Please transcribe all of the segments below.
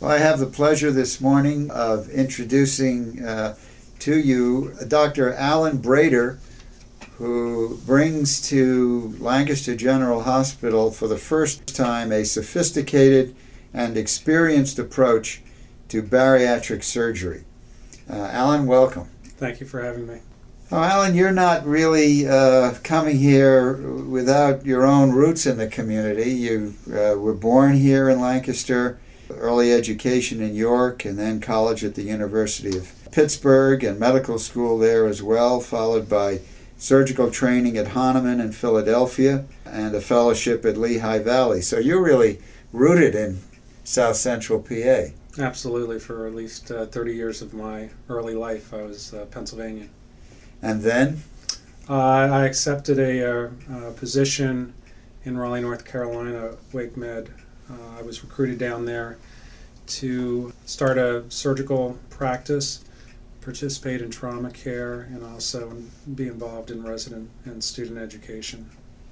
Well, I have the pleasure this morning of introducing to you Dr. Alan Brader, who brings to Lancaster General Hospital for the first time a sophisticated and experienced approach to bariatric surgery. Alan, welcome. Thank you for having me. Oh, Alan, you're not really coming here without your own roots in the community. You were born here in Lancaster, early education in York, and then college at the University of Pittsburgh and medical school there as well, followed by surgical training at Hahnemann in Philadelphia and a fellowship at Lehigh Valley. So you're really rooted in South Central PA. Absolutely. For at least 30 years of my early life, I was Pennsylvanian. And then? I accepted a position in Raleigh, North Carolina, Wake Med. I was recruited down there to start a surgical practice, participate in trauma care, and also be involved in resident and student education.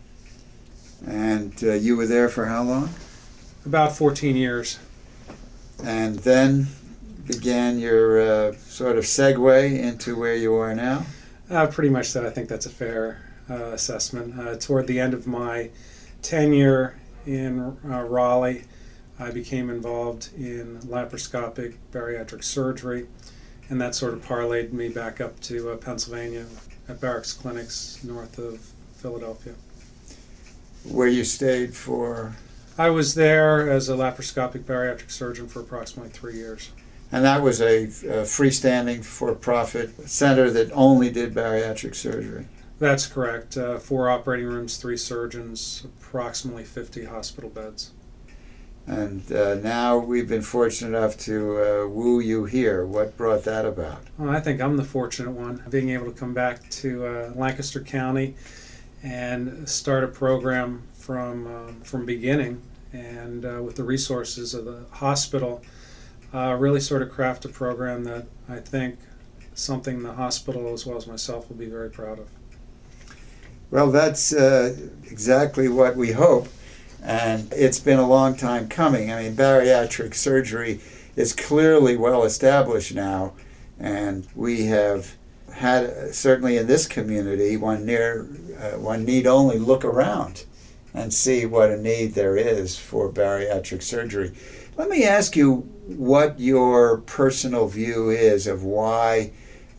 And you were there for how long? About 14 years. And then began your sort of segue into where you are now? Pretty much so. I think that's a fair assessment. Toward the end of my tenure in Raleigh, I became involved in laparoscopic bariatric surgery, and that sort of parlayed me back up to Pennsylvania at Barracks Clinics north of Philadelphia. Where you stayed for? I was there as a laparoscopic bariatric surgeon for approximately 3 years. And that was a freestanding for-profit center that only did bariatric surgery? That's correct. 4 operating rooms, 3 surgeons, approximately 50 hospital beds. And now we've been fortunate enough to woo you here. What brought that about? Well, I think I'm the fortunate one, being able to come back to Lancaster County and start a program from beginning, and with the resources of the hospital, really sort of craft a program that I think something the hospital as well as myself will be very proud of. Well, that's exactly what we hope. And it's been a long time coming. I mean, bariatric surgery is clearly well established now, and we have had, certainly in this community, one need only look around and see what a need there is for bariatric surgery. Let me ask you what your personal view is of why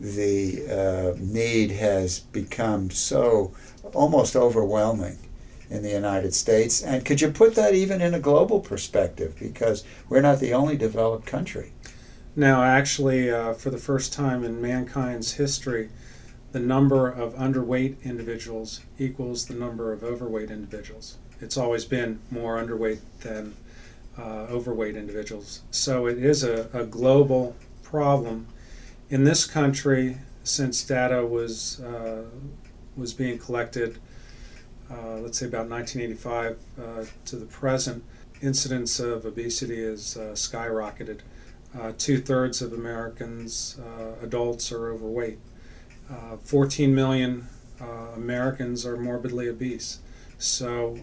the need has become so almost overwhelming in the United States, and could you put that even in a global perspective, because we're not the only developed country? No, actually, for the first time in mankind's history, the number of underweight individuals equals the number of overweight individuals. It's always been more underweight than overweight individuals. So it is a global problem. In this country, since data was being collected, let's say about 1985 to the present, incidence of obesity has skyrocketed. 2/3 of Americans, adults, are overweight. 14 million Americans are morbidly obese. So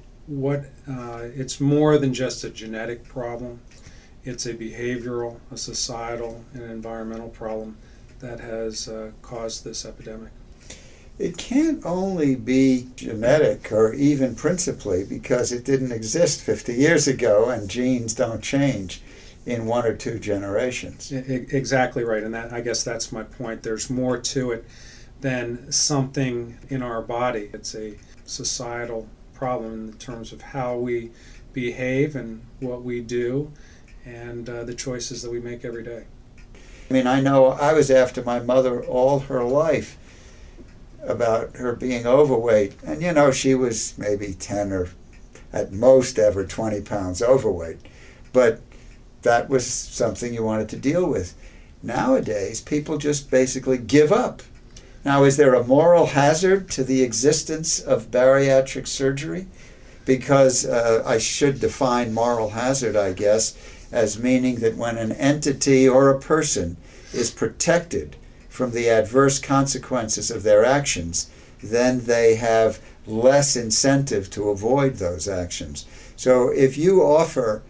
it's more than just a genetic problem. It's a behavioral, a societal, and environmental problem that has caused this epidemic. It can't only be genetic, or even principally, because it didn't exist 50 years ago and genes don't change in 1 or 2 generations. Exactly right, and I guess that's my point. There's more to it than something in our body. It's a societal problem in terms of how we behave and what we do and the choices that we make every day. I mean, I know I was after my mother all her life about her being overweight, and you know, she was maybe 10 or at most ever 20 pounds overweight, but that was something you wanted to deal with. Nowadays, people just basically give up. Now, is there a moral hazard to the existence of bariatric surgery? Because I should define moral hazard, I guess, as meaning that when an entity or a person is protected from the adverse consequences of their actions, then they have less incentive to avoid those actions. So if you offer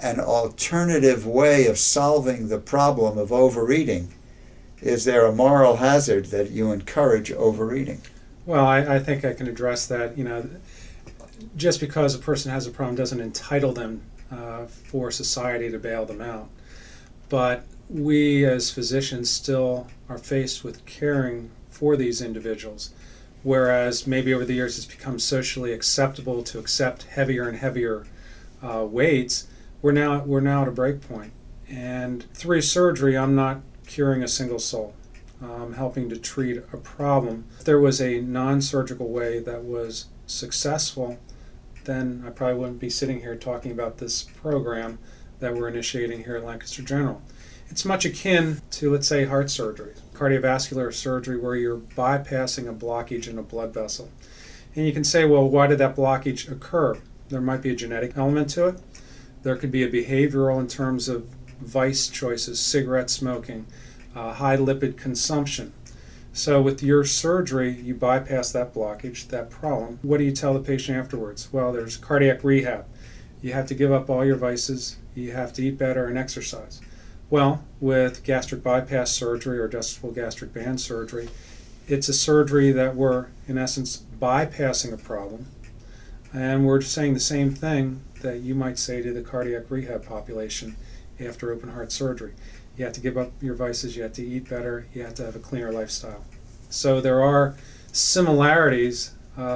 an alternative way of solving the problem of overeating? Is there a moral hazard that you encourage overeating? Well, I think I can address that. Just because a person has a problem doesn't entitle them for society to bail them out. But we as physicians still are faced with caring for these individuals, whereas maybe over the years it's become socially acceptable to accept heavier and heavier weights. We're now at a break point. And through surgery, I'm not curing a single soul. I'm helping to treat a problem. If there was a non-surgical way that was successful, then I probably wouldn't be sitting here talking about this program that we're initiating here at Lancaster General. It's much akin to, let's say, heart surgery, cardiovascular surgery, where you're bypassing a blockage in a blood vessel. And you can say, well, why did that blockage occur? There might be a genetic element to it. There could be a behavioral in terms of vice choices, cigarette smoking, high lipid consumption. So with your surgery, you bypass that blockage, that problem. What do you tell the patient afterwards? Well, there's cardiac rehab. You have to give up all your vices. You have to eat better and exercise. Well, with gastric bypass surgery or adjustable gastric band surgery, it's a surgery that we're, in essence, bypassing a problem. And we're saying the same thing that you might say to the cardiac rehab population after open heart surgery. You have to give up your vices, you have to eat better, you have to have a cleaner lifestyle. So there are similarities,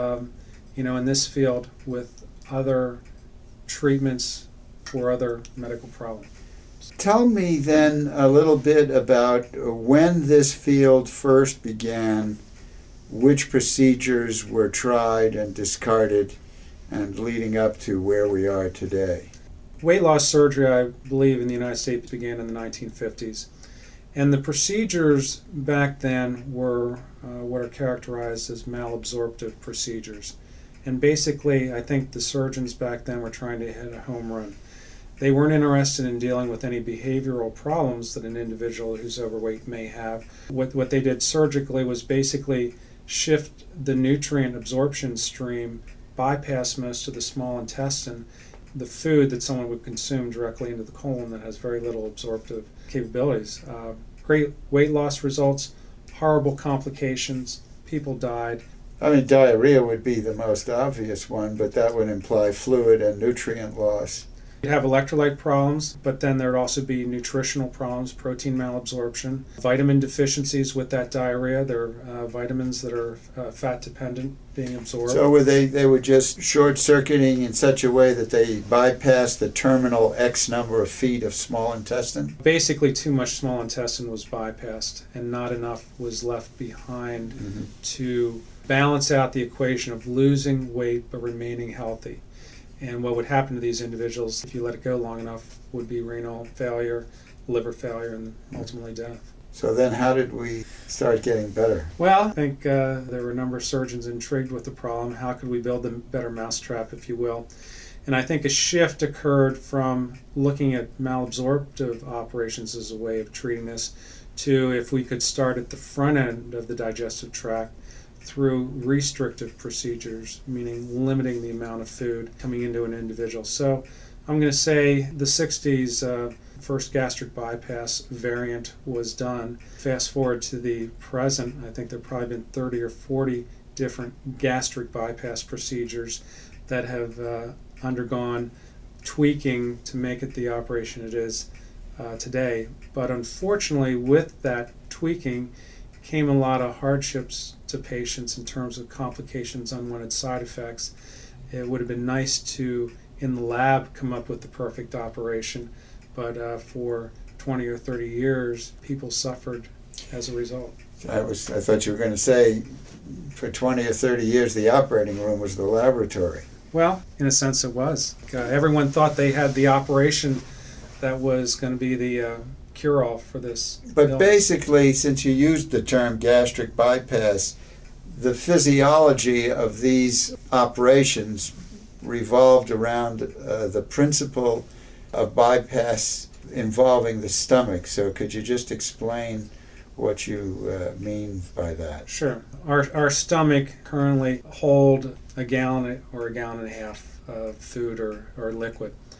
in this field with other treatments for other medical problems. Tell me then a little bit about when this field first began, which procedures were tried and discarded, and leading up to where we are today. Weight loss surgery, I believe, in the United States began in the 1950s. And the procedures back then were what are characterized as malabsorptive procedures. And basically, I think the surgeons back then were trying to hit a home run. They weren't interested in dealing with any behavioral problems that an individual who's overweight may have. What they did surgically was basically shift the nutrient absorption stream, bypass most of the small intestine, the food that someone would consume directly into the colon that has very little absorptive capabilities. Great weight loss results, horrible complications, people died. I mean, diarrhea would be the most obvious one, but that would imply fluid and nutrient loss. You'd have electrolyte problems, but then there'd also be nutritional problems, protein malabsorption, vitamin deficiencies with that diarrhea. There are vitamins that are fat dependent being absorbed. So they were just short-circuiting in such a way that they bypassed the terminal X number of feet of small intestine? Basically, too much small intestine was bypassed, and not enough was left behind to balance out the equation of losing weight but remaining healthy. And what would happen to these individuals, if you let it go long enough, would be renal failure, liver failure, and ultimately death. So then how did we start getting better? Well, I think there were a number of surgeons intrigued with the problem. How could we build a better mousetrap, if you will? And I think a shift occurred from looking at malabsorptive operations as a way of treating this to if we could start at the front end of the digestive tract through restrictive procedures, meaning limiting the amount of food coming into an individual. So I'm going to say the 60s, first gastric bypass variant was done. Fast forward to the present, I think there have probably been 30 or 40 different gastric bypass procedures that have undergone tweaking to make it the operation it is today. But unfortunately, with that tweaking came a lot of hardships to patients in terms of complications, unwanted side effects. It would have been nice to, in the lab, come up with the perfect operation, but for 20 or 30 years, people suffered as a result. I thought you were going to say for 20 or 30 years the operating room was the laboratory. Well, in a sense it was. Everyone thought they had the operation that was going to be the cure-all for this. But illness. Basically, since you used the term gastric bypass, the physiology of these operations revolved around the principle of bypass involving the stomach. So could you just explain what you mean by that? Sure. Our stomach currently hold a gallon or a gallon and a half of food or liquid.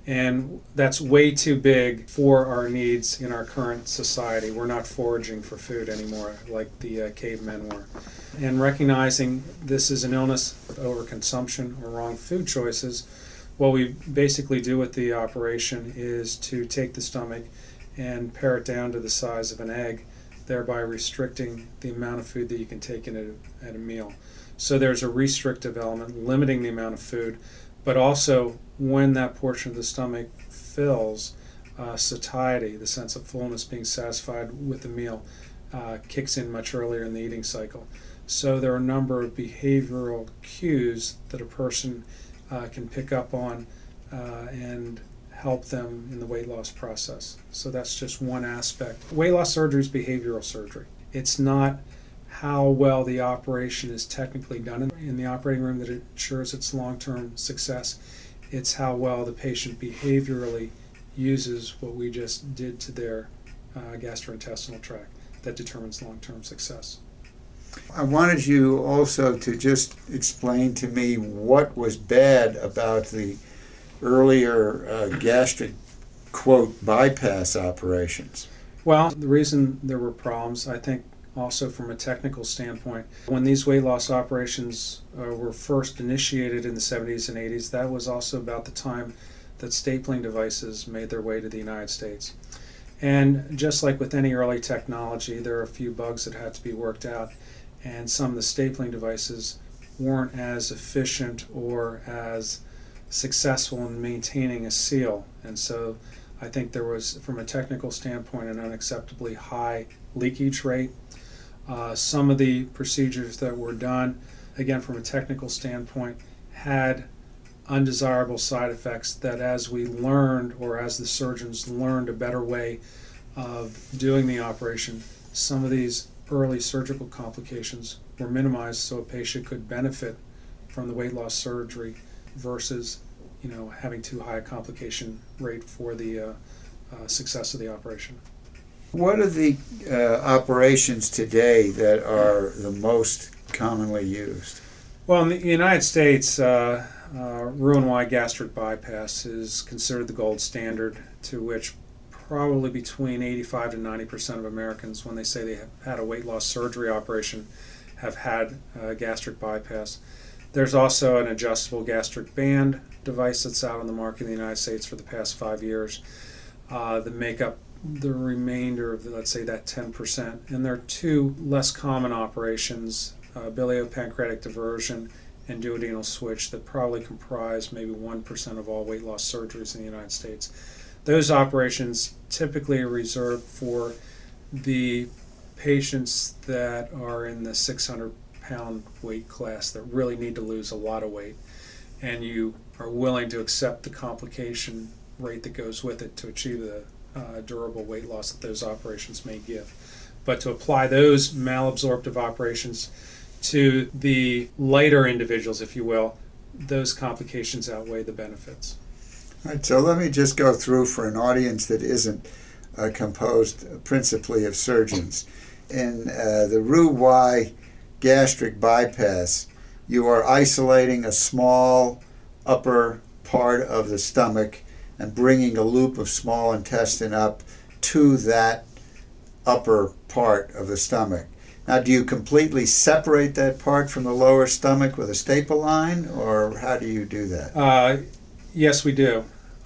And that's way too big for our needs in our current society. We're not foraging for food anymore like the cavemen were. And recognizing this is an illness of overconsumption or wrong food choices, what we basically do with the operation is to take the stomach and pare it down to the size of an egg, thereby restricting the amount of food that you can take in at a meal. So there's a restrictive element, limiting the amount of food, but also when that portion of the stomach fills, satiety, the sense of fullness, being satisfied with the meal, kicks in much earlier in the eating cycle. So there are a number of behavioral cues that a person can pick up on and help them in the weight loss process. So that's just one aspect. Weight loss surgery is behavioral surgery. It's not how well the operation is technically done in the operating room that ensures its long-term success. It's how well the patient behaviorally uses what we just did to their gastrointestinal tract that determines long-term success. I wanted you also to just explain to me what was bad about the earlier gastric, quote, bypass operations. Well, the reason there were problems, I think, also from a technical standpoint, when these weight loss operations were first initiated in the 70s and 80s, that was also about the time that stapling devices made their way to the United States. And just like with any early technology, there are a few bugs that had to be worked out, and some of the stapling devices weren't as efficient or as successful in maintaining a seal. And so I think there was, from a technical standpoint, an unacceptably high leakage rate. Some of the procedures that were done, again from a technical standpoint, had undesirable side effects that as we learned, or as the surgeons learned a better way of doing the operation, some of these early surgical complications were minimized so a patient could benefit from the weight loss surgery versus having too high a complication rate for the success of the operation. What are the operations today that are the most commonly used? Well, in the United States, Roux-en-Y gastric bypass is considered the gold standard, to which probably between 85 to 90% of Americans, when they say they have had a weight loss surgery operation, have had gastric bypass. There's also an adjustable gastric band device that's out on the market in the United States for the past 5 years that make up the remainder of, let's say, that 10%. And there are two less common operations, biliopancreatic diversion and duodenal switch, that probably comprise maybe 1% of all weight loss surgeries in the United States. Those operations typically are reserved for the patients that are in the 600-pound weight class that really need to lose a lot of weight, and you are willing to accept the complication rate that goes with it to achieve the durable weight loss that those operations may give. But to apply those malabsorptive operations to the lighter individuals, if you will, those complications outweigh the benefits. All right, so let me just go through for an audience that isn't composed principally of surgeons. In the Roux-en-Y gastric bypass, you are isolating a small upper part of the stomach and bringing a loop of small intestine up to that upper part of the stomach. Now, do you completely separate that part from the lower stomach with a staple line, or how do you do that? Yes, we do.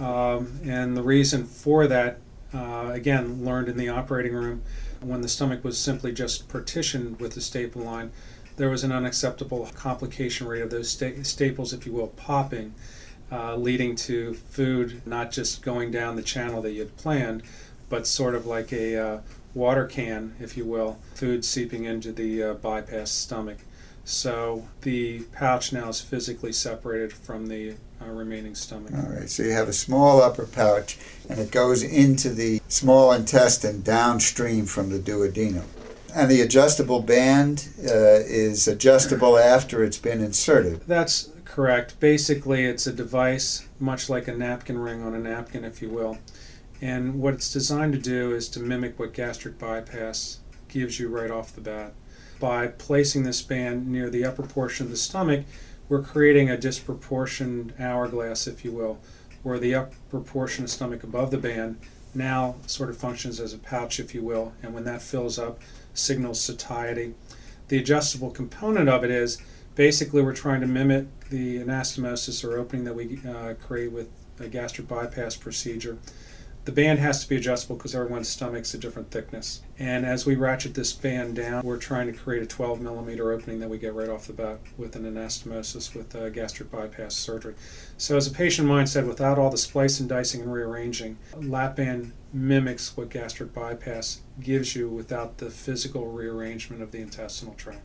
And the reason for that, again, learned in the operating room, when the stomach was simply just partitioned with the staple line, there was an unacceptable complication rate of those staples, if you will, popping, leading to food not just going down the channel that you had planned, but sort of like a water can, if you will, food seeping into the bypass stomach. So the pouch now is physically separated from the remaining stomach. All right, so you have a small upper pouch, and it goes into the small intestine downstream from the duodenum. And the adjustable band is adjustable after it's been inserted. That's correct. Basically, it's a device much like a napkin ring on a napkin, if you will. And what it's designed to do is to mimic what gastric bypass gives you right off the bat. By placing this band near the upper portion of the stomach, we're creating a disproportioned hourglass, if you will, where the upper portion of the stomach above the band now sort of functions as a pouch, if you will, and when that fills up, signals satiety. The adjustable component of it is basically we're trying to mimic the anastomosis or opening that we create with a gastric bypass procedure. The band has to be adjustable because everyone's stomach's a different thickness. And as we ratchet this band down, we're trying to create a 12 millimeter opening that we get right off the bat with an anastomosis with gastric bypass surgery. So as a patient of mine said, without all the splicing, dicing, and rearranging, lap band mimics what gastric bypass gives you without the physical rearrangement of the intestinal tract.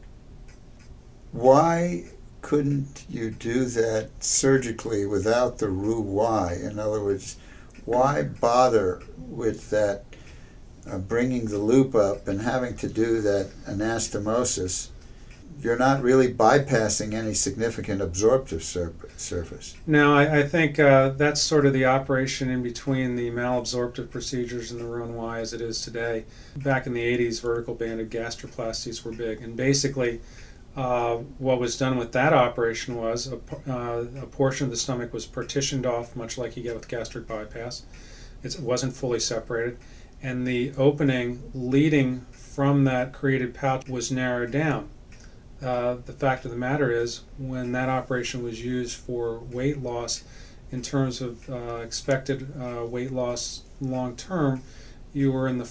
Why couldn't you do that surgically without the Roux-Y? In other words, why bother with that bringing the loop up and having to do that anastomosis? You're not really bypassing any significant absorptive surface. No, I think that's sort of the operation in between the malabsorptive procedures and the Roux-Y as it is today. Back in the 80s, vertical banded gastroplasties were big, and basically what was done with that operation was a portion of the stomach was partitioned off, much like you get with gastric bypass. It wasn't fully separated, and the opening leading from that created pouch was narrowed down. The fact of the matter is, when that operation was used for weight loss, in terms of expected weight loss long term, you were in the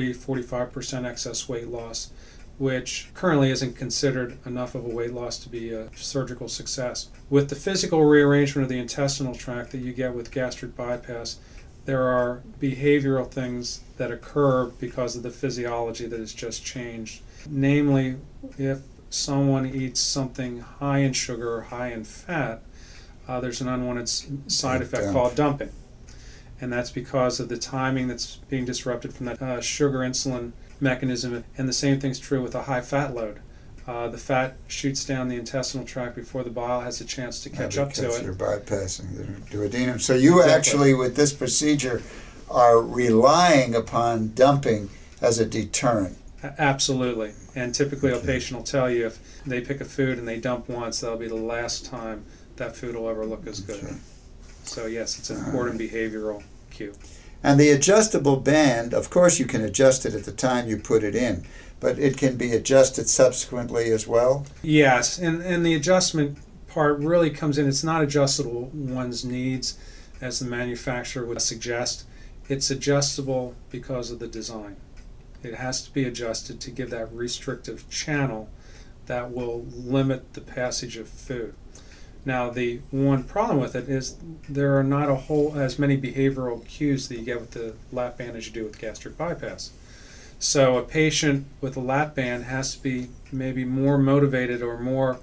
40-45% excess weight loss, which currently isn't considered enough of a weight loss to be a surgical success. With the physical rearrangement of the intestinal tract that you get with gastric bypass, there are behavioral things that occur because of the physiology that has just changed. Namely, if someone eats something high in sugar or high in fat, there's an unwanted side effect called dumping. And that's because of the timing that's being disrupted from that sugar-insulin mechanism, and the same thing's true with a high fat load. The fat shoots down the intestinal tract before the bile has a chance to catch up to it. You're bypassing the duodenum. So you actually, with this procedure, are relying upon dumping as a deterrent. Absolutely. And typically a patient will tell you if they pick a food and they dump once, that'll be the last time that food will ever look as good. Right. So yes, it's an important behavioral cue. And the adjustable band, of course you can adjust it at the time you put it in, but it can be adjusted subsequently as well? Yes, and the adjustment part really comes in. It's not adjustable one's needs, as the manufacturer would suggest. It's adjustable because of the design. It has to be adjusted to give that restrictive channel that will limit the passage of food. Now, the one problem with it is there are not as many behavioral cues that you get with the lap band as you do with gastric bypass. So a patient with a lap band has to be maybe more motivated or more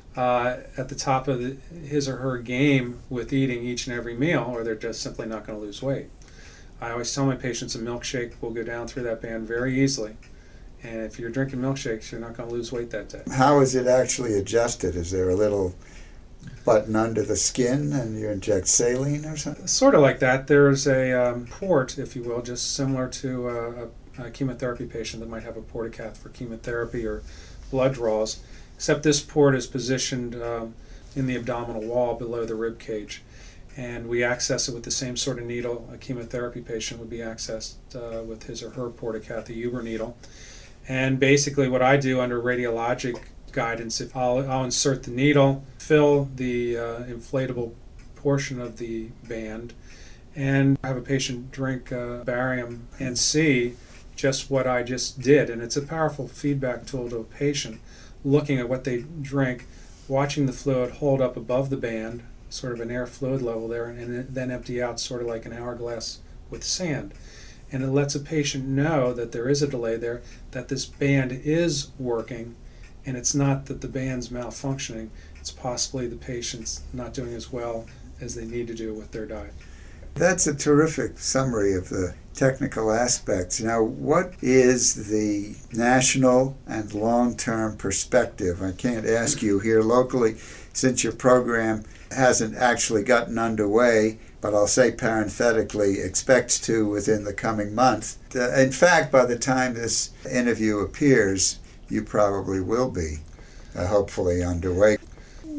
at the top of his or her game with eating each and every meal, or they're just simply not going to lose weight. I always tell my patients a milkshake will go down through that band very easily. And if you're drinking milkshakes, you're not going to lose weight that day. How is it actually adjusted? Is there a little button under the skin and you inject saline or something? Sort of like that. There's a port, if you will, just similar to a chemotherapy patient that might have a portacath for chemotherapy or blood draws, except this port is positioned in the abdominal wall below the rib cage. And we access it with the same sort of needle a chemotherapy patient would be accessed with his or her portacath, a Huber needle. And basically what I do under radiologic guidance, if I'll insert the needle, fill the inflatable portion of the band, and have a patient drink barium and see just what I just did. And it's a powerful feedback tool to a patient, looking at what they drink, watching the fluid hold up above the band, sort of an air fluid level there, and then empty out sort of like an hourglass with sand. And it lets a patient know that there is a delay there, that this band is working, and it's not that the band's malfunctioning, it's possibly the patient's not doing as well as they need to do with their diet. That's a terrific summary of the technical aspects. Now, what is the national and long-term perspective? I can't ask you here locally, since your program hasn't actually gotten underway, but I'll say parenthetically, expects to within the coming month. In fact, by the time this interview appears, you probably will be hopefully underway.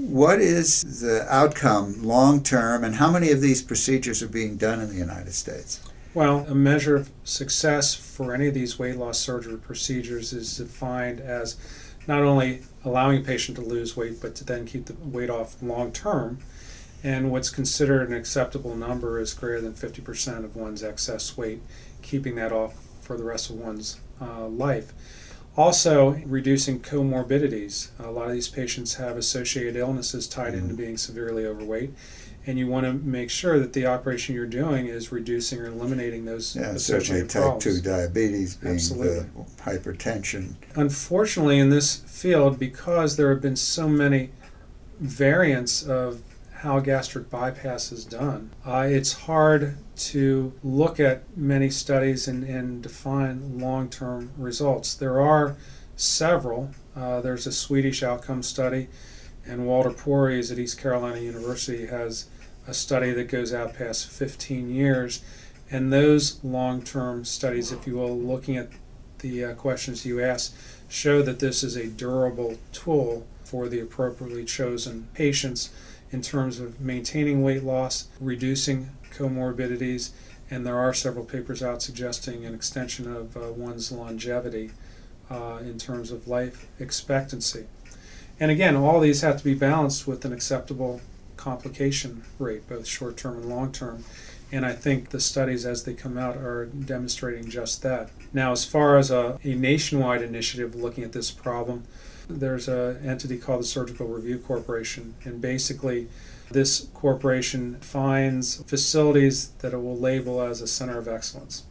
what is the outcome long term, and how many of these procedures are being done in the United States? Well, a measure of success for any of these weight loss surgery procedures is defined as not only allowing a patient to lose weight, but to then keep the weight off long term. And what's considered an acceptable number is greater than 50% of one's excess weight, keeping that off for the rest of one's life. Also, reducing comorbidities. A lot of these patients have associated illnesses tied into being severely overweight, and you want to make sure that the operation you're doing is reducing or eliminating those certainly associated type problems. 2 diabetes being Absolutely. the hypertension. Unfortunately, in this field, because there have been so many variants of how gastric bypass is done, it's hard to look at many studies and define long-term results. There are several. There's a Swedish outcome study, and Walter Porres at East Carolina University has a study that goes out past 15 years. And those long-term studies, if you will, looking at the questions you asked, show that this is a durable tool for the appropriately chosen patients in terms of maintaining weight loss, reducing comorbidities, and there are several papers out suggesting an extension of one's longevity in terms of life expectancy. And again, all these have to be balanced with an acceptable complication rate, both short-term and long-term. And I think the studies as they come out are demonstrating just that. Now, as far as a nationwide initiative looking at this problem, there's an entity called the Surgical Review Corporation, and basically this corporation finds facilities that it will label as a center of excellence.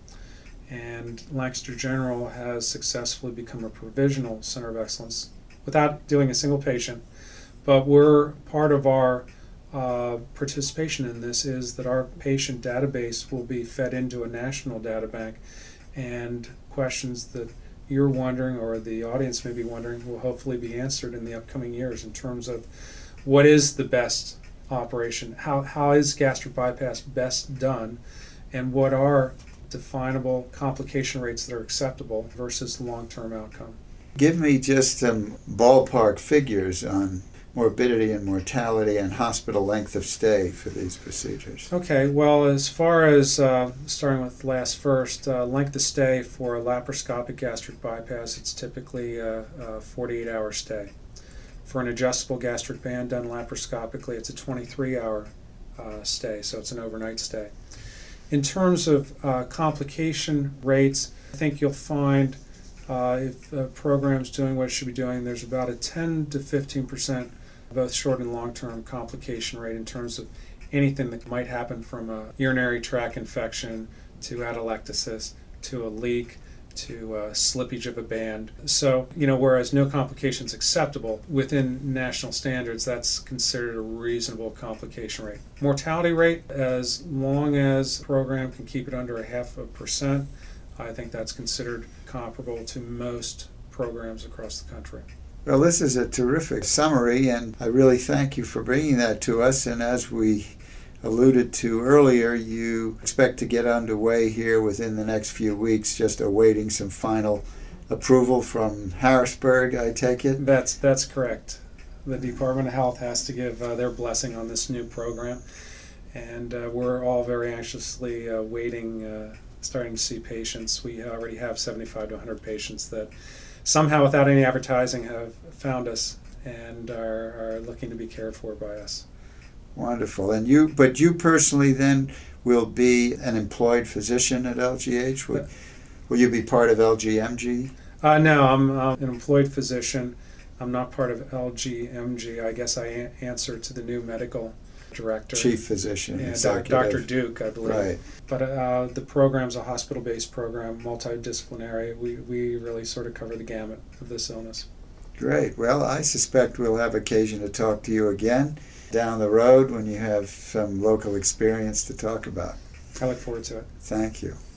And Lancaster General has successfully become a provisional center of excellence without doing a single patient. But we're part of our participation in this is that our patient database will be fed into a national data bank, and questions that you're wondering or the audience may be wondering will hopefully be answered in the upcoming years in terms of what is the best operation, how is gastric bypass best done, and what are definable complication rates that are acceptable versus long-term outcome. Give me just some ballpark figures on morbidity and mortality and hospital length of stay for these procedures. Okay, well, as far as starting with last first, length of stay for a laparoscopic gastric bypass, it's typically a 48-hour stay. For an adjustable gastric band done laparoscopically, it's a 23-hour stay, so it's an overnight stay. In terms of complication rates, I think you'll find if the program's doing what it should be doing, there's about a 10 to 15% both short and long-term complication rate in terms of anything that might happen from a urinary tract infection to atelectasis to a leak to slippage of a band. So, whereas no complications acceptable within national standards, that's considered a reasonable complication rate. Mortality rate, as long as the program can keep it under 0.5%, I think that's considered comparable to most programs across the country. Well, this is a terrific summary, and I really thank you for bringing that to us. And as we alluded to earlier, you expect to get underway here within the next few weeks, just awaiting some final approval from Harrisburg, I take it? That's correct. The Department of Health has to give their blessing on this new program, and we're all very anxiously waiting, starting to see patients. We already have 75 to 100 patients that somehow, without any advertising, have found us and are looking to be cared for by us. Wonderful. And you personally then will be an employed physician at LGH? Will you be part of LGMG? No, I'm an employed physician. I'm not part of LGMG. I guess I answer to the new medical director. Chief physician. And Dr. Duke, I believe. Right. But the program's a hospital-based program, multidisciplinary. We really sort of cover the gamut of this illness. Great. Well, I suspect we'll have occasion to talk to you again down the road when you have some local experience to talk about. I look forward to it. Thank you.